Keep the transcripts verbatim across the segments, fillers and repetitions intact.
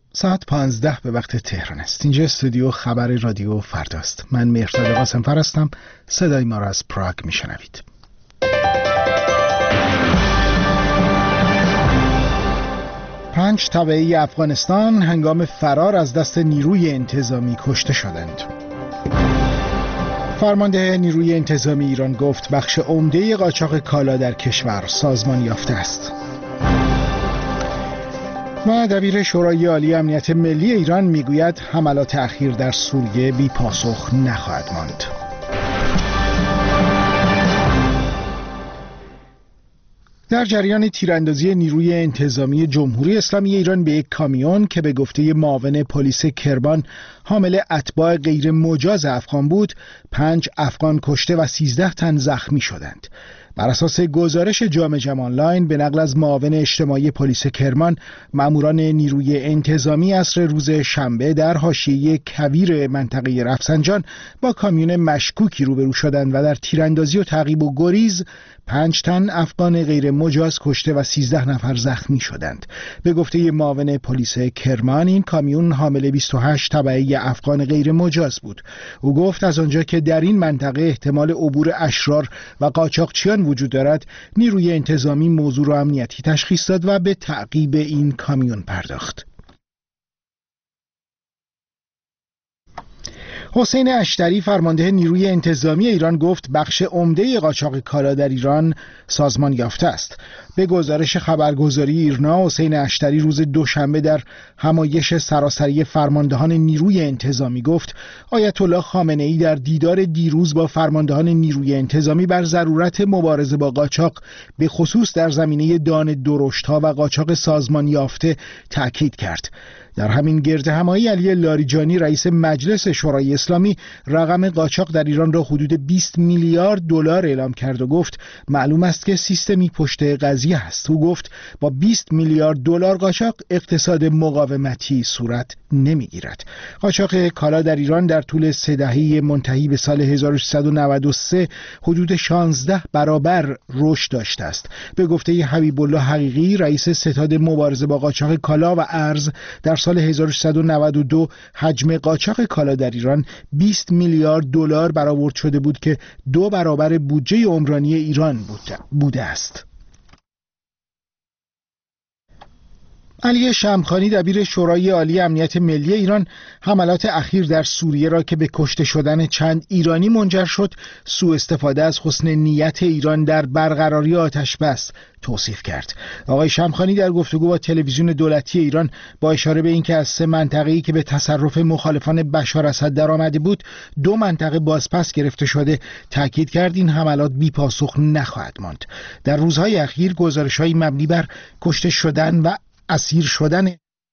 ساعت پانزده به وقت تهران است. اینجا استودیو خبر رادیو فرداست. من مهرداد قاسم‌فر هستم. صدای ما را از پراگ میشنوید. پنج تبعی افغانستان هنگام فرار از دست نیروی انتظامی کشته شدند. فرمانده نیروی انتظامی ایران گفت بخش عمده قاچاق کالا در کشور سازمان یافته است. و دبیر شورای عالی امنیت ملی ایران میگوید حملات اخیر در سوریه بی پاسخ نخواهد ماند. در جریان تیراندازی نیروی انتظامی جمهوری اسلامی ایران به یک کامیون که به گفته معاون پلیس کرمان حامل اتباع غیر مجاز افغان بود، پنج افغان کشته و سیزده تن زخمی شدند. بر اساس گزارش جامعه جمع آنلاین به نقل از معاون اجتماعی پلیس کرمان، ماموران نیروی انتظامی عصر روز شنبه در حاشیه کویر منطقه رفسنجان با کامیون مشکوکی روبرو شدند و در تیراندازی و تعقیب و گریز پنج تن افغان غیر مجاز کشته و سیزده نفر زخمی شدند. به گفته معاون پلیس کرمان این کامیون حامل بیست و هشت تبعی افغان غیر مجاز بود. او گفت از آنجا که در این منطقه احتمال عبور اشرار و قاچاقچیان وجود دارد، نیروی انتظامی موضوع را امنیتی تشخیص داد و به تعقیب این کامیون پرداخت. حسین اشتری فرمانده نیروی انتظامی ایران گفت بخش عمده قاچاق کالا در ایران سازمان یافته است. به گزارش خبرگزاری ایرنا، حسین اشتری روز دوشنبه در همایش سراسری فرماندهان نیروی انتظامی گفت آیت الله خامنه ای در دیدار دیروز با فرماندهان نیروی انتظامی بر ضرورت مبارزه با قاچاق به خصوص در زمینه دان درشت‌ها و قاچاق سازمان یافته تاکید کرد. در همین گرد همایی علی لاریجانی رئیس مجلس شورای اسلامی رقم قاچاق در ایران را حدود بیست میلیارد دلار اعلام کرد و گفت معلوم است که سیستمی پشت قضیه است. او گفت با بیست میلیارد دلار قاچاق اقتصاد مقاومتی صورت نمیگیرد. قاچاق کالا در ایران در طول سه دهه منتهی به سال هزار و سیصد و نود و سه حدود شانزده برابر رشد داشته است. به گفته حبیب الله حقیقی رئیس ستاد مبارزه با قاچاق کالا و ارز، در سال هزار و سیصد و نود و دو حجم قاچاق کالا در ایران بیست میلیارد دلار برآورد شده بود که دو برابر بودجه عمرانی ایران بوده است. علی شمخانی دبیر شورای عالی امنیت ملی ایران حملات اخیر در سوریه را که به کشته شدن چند ایرانی منجر شد سوء استفاده از حسن نیت ایران در برقراری آتش بس توصیف کرد. آقای شمخانی در گفتگو با تلویزیون دولتی ایران با اشاره به اینکه از سه منطقه‌ای که به تصرف مخالفان بشار اسد درآمده بود دو منطقه بازپس گرفته شده تاکید کرد این حملات بی پاسخ نخواهد ماند. در روزهای اخیر گزارش‌های مبنی بر کشته شدن و اسیر شدن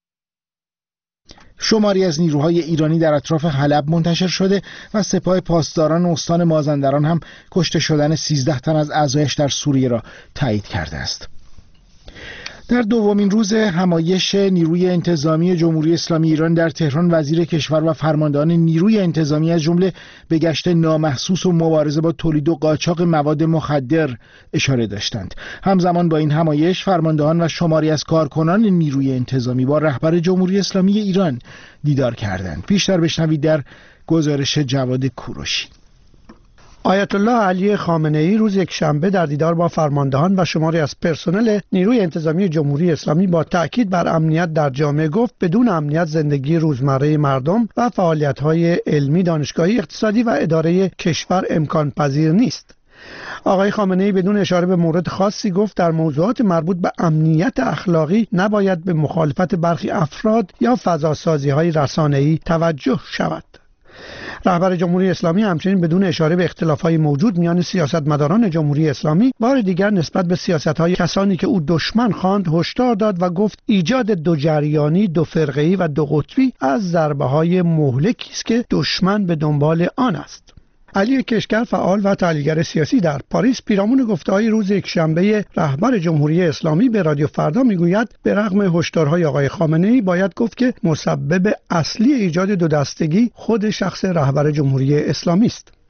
شماری از نیروهای ایرانی در اطراف حلب منتشر شده و سپاه پاسداران استان مازندران هم کشته شدن سیزده تن از اعضایش در سوریه را تایید کرده است. در دومین روز همایش نیروی انتظامی جمهوری اسلامی ایران در تهران، وزیر کشور و فرماندهان نیروی انتظامی از جمله به گشت نامحسوس و مبارزه با تولید و قاچاق مواد مخدر اشاره داشتند. همزمان با این همایش فرماندهان و شماری از کارکنان نیروی انتظامی با رهبر جمهوری اسلامی ایران دیدار کردند. بیشتر بشنوید در گزارش جواد کوروشی. آیت الله علی خامنه ای روز یکشنبه در دیدار با فرماندهان و شماری از پرسنل نیروی انتظامی جمهوری اسلامی با تأکید بر امنیت در جامعه گفت بدون امنیت زندگی روزمره مردم و فعالیت‌های علمی، دانشگاهی، اقتصادی و اداره کشور امکان پذیر نیست. آقای خامنه ای بدون اشاره به مورد خاصی گفت در موضوعات مربوط به امنیت اخلاقی نباید به مخالفت برخی افراد یا فضاسازی‌های رسانه‌ای توجه شود. رهبر جمهوری اسلامی همچنین بدون اشاره به اختلافات موجود میان سیاستمداران جمهوری اسلامی بار دیگر نسبت به سیاست‌های کسانی که او دشمن خواند هشدار داد و گفت ایجاد دو جریانی، دو فرقه‌ای و دو قطبی از ضربه‌های مهلکی است که دشمن به دنبال آن است. علی کشگر، فعال و تحلیلگر سیاسی در پاریس، پیرامون گفته‌های روز یکشنبه رهبر جمهوری اسلامی به رادیو فردا میگوید به رغم هشدارهای آقای خامنه‌ای باید گفت که مسبب اصلی ایجاد دو دستگی خود شخص رهبر جمهوری اسلامی است.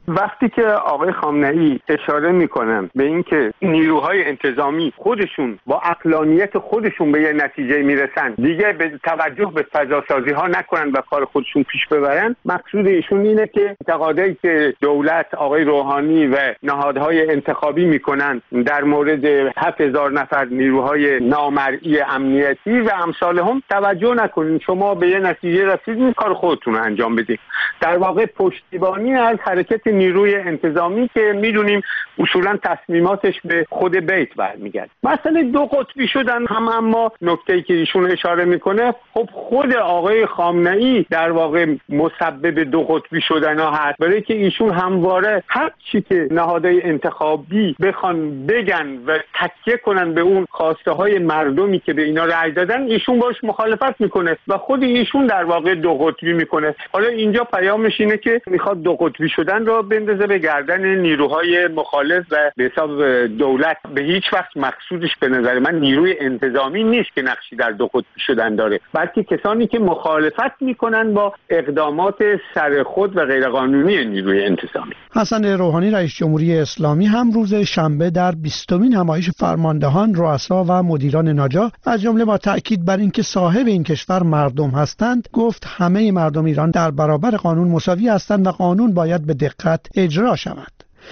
وقتی که آقای خامنه‌ای اشاره میکنن به اینکه نیروهای انتظامی خودشون با عقلانیت خودشون به یه نتیجه میرسن، دیگه به توجه به فضاسازی ها نکنن و کار خودشون پیش ببرن، مقصود ایشون اینه که اعتقادایی که دولت، آقای روحانی و نهادهای انتخابی میکنن در مورد هفت هزار نفر نیروهای نامرئی امنیتی و امثال هم توجه نکنین، شما به یه نتیجه رسیدین، کار خودتون رو انجام بدید. در واقع پشتیبانی از حرکت نیروی انتظامی که میدونیم اصولا تصمیماتش به خود بیت برمیگرده. مسئله دو قطبی شدن هم، اما نکته‌ای که ایشون اشاره میکنه، خب خود آقای خامنه‌ای در واقع مسبب دو قطبی شدن ها هست، برای که ایشون همواره هر چی که نهادهای انتخابی بخوان بگن و تکیه کنن به اون خواسته های مردمی که به اینا رأی دادن، ایشون باش مخالفت میکنه و خود ایشون در واقع دو قطبی میکنه. حالا اینجا پیامش اینه که میخواد دو قطبی شدن را بندازه به گردن نیروهای مخالف و به حساب دولت. به هیچ وقت مقصودش به نظر من نیروی انتظامی نیست که نقشی در دو قطبی شدن داره، بلکه کسانی که مخالفت میکنن با اقدامات سر خود و غیرقانونی نیروی انتظامی. حسن روحانی رئیس جمهوری اسلامی هم روز شنبه در بیستمین همایش فرماندهان، رؤسا و مدیران ناجا از جمله با تأکید بر اینکه صاحب این کشور مردم هستند، گفت همه مردم ایران در برابر قانون مساوی هستند و قانون باید به دقت اجرا شود.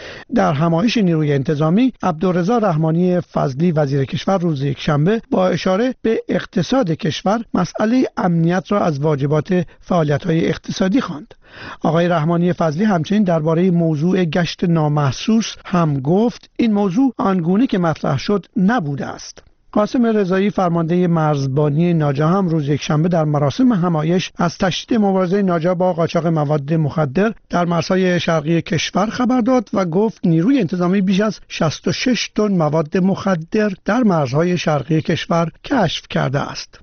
در همایش نیروی انتظامی، عبدالرضا رحمانی فضلی وزیر کشور روز یکشنبه با اشاره به اقتصاد کشور مسئله امنیت را از واجبات فعالیت‌های اقتصادی خواند. آقای رحمانی فضلی همچنین درباره موضوع گشت نامحسوس هم گفت این موضوع آنگونه که مطرح شد نبوده است. قاسم رضایی فرمانده مرزبانی ناجا هم روز یکشنبه در مراسم همایش از تشدید مبارزه ناجا با قاچاق مواد مخدر در مرزهای شرقی کشور خبر داد و گفت نیروی انتظامی بیش از شصت و شش تن مواد مخدر در مرزهای شرقی کشور کشف کرده است.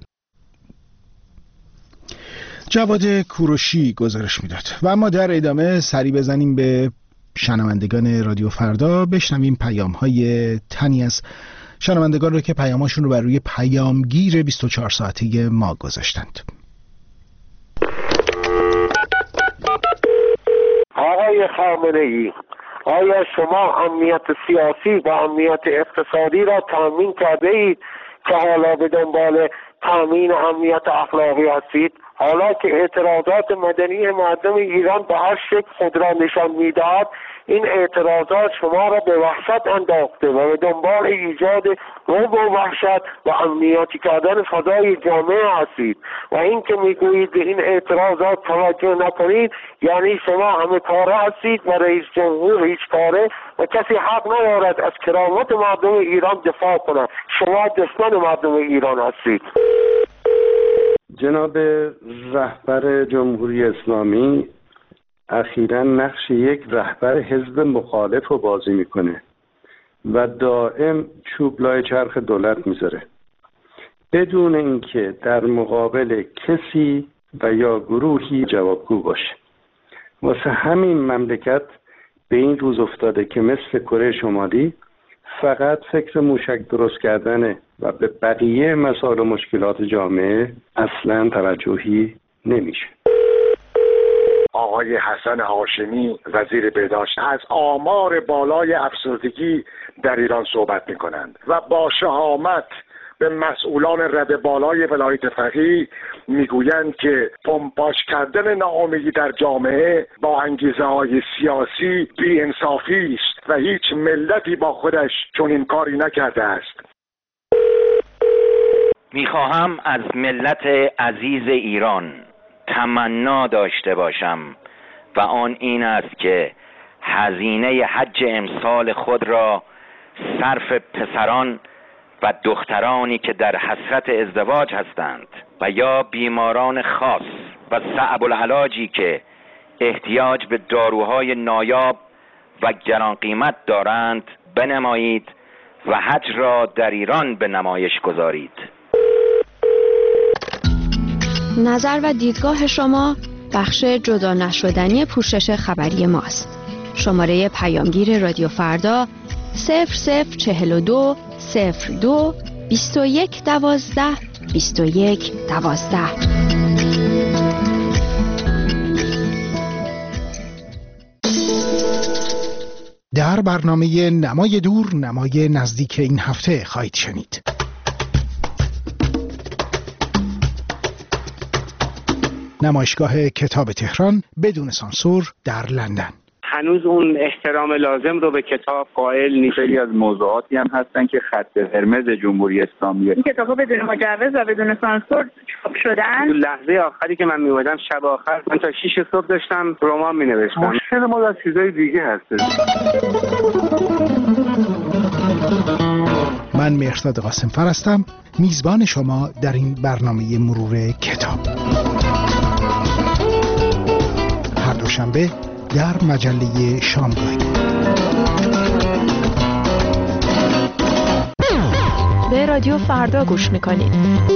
جواد کوروشی گزارش میداد. و اما در ادامه سری بزنیم به شنوندگان رادیو فردا، بشنویم پیام‌های تنی از شنوندگان رو که پیاماشون رو بر روی پیامگیر بیست و چهار ساعته ما گذاشتند. آقای خامنه‌ای، آیا شما امنیت سیاسی و امنیت اقتصادی را تامین کرده اید که حالا به دنبال تامین امنیت اخلاقی هستید؟ حالا که اعتراضات مدنی مردم ایران به هر شکل خود را نشان میداد، این اعتراضات شما را به وحشت انداخته و به دنبال ایجاد رعب و وحشت و امنیتی کردن فضای جامعه هستید و این که میگویید به این اعتراضات توجه نکنید، یعنی شما همه کاره هستید و رئیس جمهور هیچ کاره و کسی حق ندارد از کرامت مردم ایران دفاع کند. شما دشمن مردم ایران هستید. جناب رهبر جمهوری اسلامی اخیراً نقش یک رهبر حزب مخالف رو بازی میکنه و دائم چوب لای چرخ دولت میذاره بدون اینکه در مقابل کسی و یا گروهی جوابگو باشه. واسه همین مملکت به این روز افتاده که مثل کره شمالی فقط فکر موشک درست کردنه و به بقیه مسائل و مشکلات جامعه اصلاً توجهی نمیشه. آقای حسن هاشمی وزیر بهداشت از آمار بالای افسردگی در ایران صحبت می‌کنند و با شهامت به مسئولان رده بالای ولایت فقیه میگویند که پمپاژ کردن ناامیدی در جامعه با انگیزه‌های سیاسی بی‌انصافی است و هیچ ملتی با خودش چنین کاری نکرده است. میخواهم از ملت عزیز ایران تمنا داشته باشم و آن این است که هزینه حج امسال خود را صرف پسران و دخترانی که در حسرت ازدواج هستند و یا بیماران خاص و صعب العلاجی که احتیاج به داروهای نایاب و گران قیمت دارند بنمایید و حج را در ایران به نمایش گذارید. نظر و دیدگاه شما بخش جدا نشدنی پوشش خبری ماست. شماره پیامگیر رادیو فردا صفر صفر چهل و دو صفر دو بیست و یک دوازده بیست و یک دوازده. در برنامه نمای دور نمای نزدیک این هفته خواهید شنید. نمایشگاه کتاب تهران بدون سانسور در لندن. هنوز اون احترام لازم رو به کتاب قائل نیست. خیلی از موضوعاتی هم هستن که خط قرمز جمهوری اسلامی. این کتاب‌ها بدون مجوز و بدون سانسور چاپ شدن. تو لحظه آخری که من میومدم شب آخر من تا شیش صبح داشتم رمان مینوشتم. مشکل ما از چیزای دیگه هست. من مهرداد قاسمفر هستم، میزبان شما در این برنامه مرور کتاب. هر دوشنبه در مجله شامگاهی. به رادیو فردا گوش میکنید.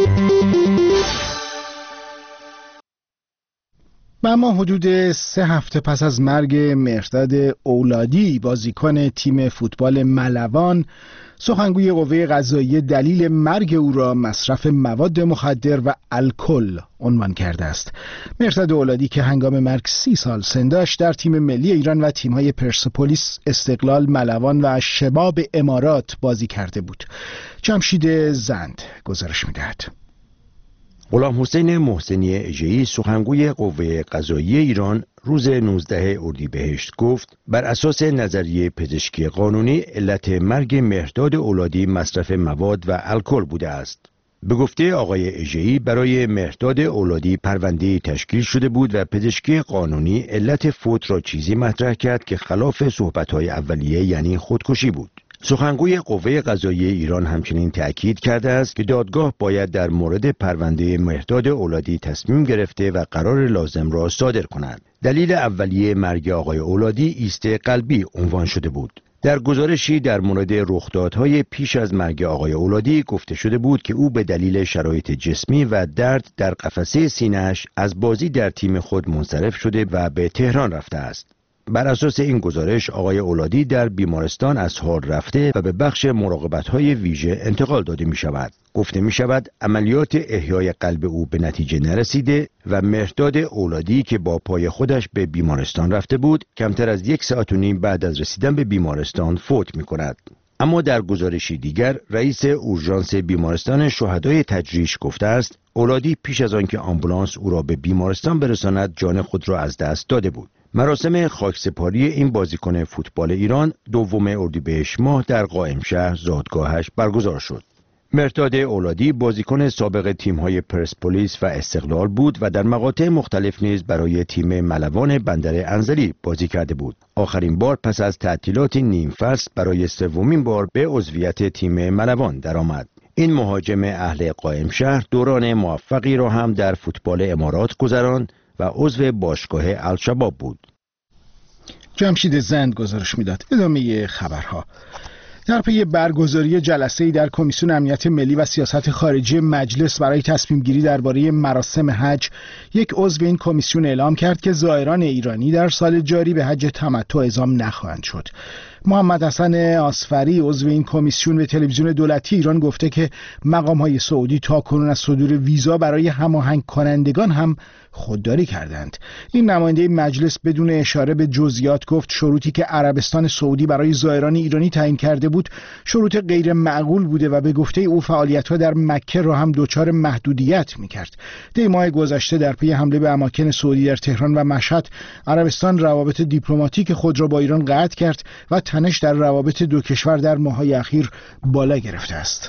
و اما حدود سه هفته پس از مرگ مهرداد اولادی بازیکن تیم فوتبال ملوان، سخنگوی قوه قضاییه دلیل مرگ او را مصرف مواد مخدر و الکل عنوان کرده است. مهرداد اولادی که هنگام مرگ سی سال سن داشت در تیم ملی ایران و تیم‌های پرسپولیس، استقلال، ملوان و شباب امارات بازی کرده بود. جمشید زند گزارش می‌دهد. غلام حسین محسنی اژه‌ای سخنگوی قوه قضاییه ایران روز نوزدهم اردیبهشت گفت بر اساس نظریه پزشکی قانونی علت مرگ مهرداد اولادی مصرف مواد و الکل بوده است. به گفته آقای اژه‌ای برای مهرداد اولادی پرونده تشکیل شده بود و پزشکی قانونی علت فوت را چیزی مطرح کرد که خلاف صحبت‌های اولیه یعنی خودکشی بود. سخنگوی قوه قضاییه ایران همچنین تأکید کرده است که دادگاه باید در مورد پرونده مهرداد اولادی تصمیم گرفته و قرار لازم را صادر کند. دلیل اولیه مرگ آقای اولادی ایست قلبی عنوان شده بود. در گزارشی در مورد رخدادهای پیش از مرگ آقای اولادی گفته شده بود که او به دلیل شرایط جسمی و درد در قفسه سینه‌اش از بازی در تیم خود منصرف شده و به تهران رفته است. بر اساس این گزارش آقای اولادی در بیمارستان از حال رفته و به بخش مراقبت‌های ویژه انتقال داده می شود. گفته می شود عملیات احیای قلب او به نتیجه نرسیده و مهرداد اولادی که با پای خودش به بیمارستان رفته بود کمتر از یک ساعت و نیم بعد از رسیدن به بیمارستان فوت می کند. اما در گزارشی دیگر رئیس اورژانس بیمارستان شهدای تجریش گفته است اولادی پیش از آنکه آمبولانس او را به بیمارستان برساند جان خود را از دست داده بود. مراسم خاکسپاری این بازیکن فوتبال ایران دوم اردیبهشت ماه در قائمشهر زادگاهش برگزار شد. مهرداد اولادی بازیکن سابق تیم‌های پرسپولیس و استقلال بود و در مقاطع مختلف نیز برای تیم ملوان بندر انزلی بازی کرده بود. آخرین بار پس از تعطیلات نیم فصل برای سومین بار به عضویت تیم ملوان درآمد. این مهاجم اهل قائمشهر دوران موفقی را هم در فوتبال امارات گذراند و عضو باشگاه الشباب بود. جمشید زند گزارش میداد. ادامه خبرها. در پی برگزاری جلسه‌ای در کمیسیون امنیت ملی و سیاست خارجی مجلس برای تصمیم گیری درباره مراسم حج، یک عضو این کمیسیون اعلام کرد که زائران ایرانی در سال جاری به حج تمتع اعزام نخواهند شد. محمد حسن آصفری عضو این کمیسیون به تلویزیون دولتی ایران گفته که مقام‌های سعودی تاکنون از صدور ویزا برای هماهنگ کنندگان هم خودداری کردند. این نماینده مجلس بدون اشاره به جزئیات گفت شروطی که عربستان سعودی برای زائران ایرانی تعیین کرده بود شروط غیر معقول بوده و به گفته او فعالیت‌ها در مکه را هم دچار محدودیت می‌کرد. دی ماه گذشته در پی حمله به اماکن سعودی در تهران و مشهد، عربستان روابط دیپلماتیک خود را با ایران قطع کرد و تنش در روابط دو کشور در ماه‌های اخیر بالا گرفته است.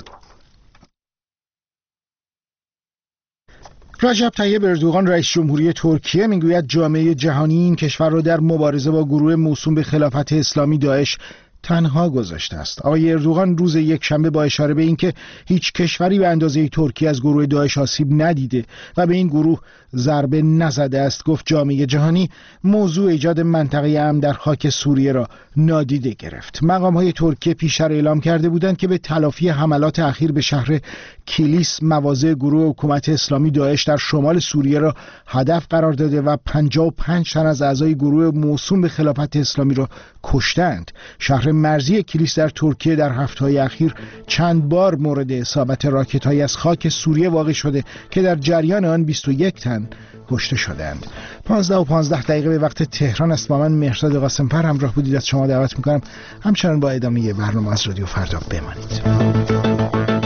رجب طیب اردوغان رئیس جمهوری ترکیه میگوید جامعه جهانی این کشور را در مبارزه با گروه موسوم به خلافت اسلامی داعش تنها گذاشته است. آقای اردوغان روز یکشنبه با اشاره به اینکه هیچ کشوری به اندازه ترکیه از گروه داعش آسیب ندیده و به این گروه ضربه نزده است گفت جامعه جهانی موضوع ایجاد منطقه امن در خاک سوریه را نادیده گرفت. مقام‌های ترکیه پیشتر اعلام کرده بودند که به تلافی حملات اخیر به شهر کلیس مواضع گروه حکومت اسلامی داعش در شمال سوریه را هدف قرار داده و پنجاه و پنج تن از اعضای گروه موسوم به خلافت اسلامی را کشتند. شهر مرزی کلیس در ترکیه در هفته‌های اخیر چند بار مورد اصابت راکت‌های از خاک سوریه واقع شده که در جریان آن بیست و یک تن کشته شدند. پانزده و پانزده دقیقه به وقت تهران است. با من مهرداد قاسم‌پر همراه بودید. از شما دعوت میکنم همچنان با ادامه برنامه از رادیو فردا بمانید.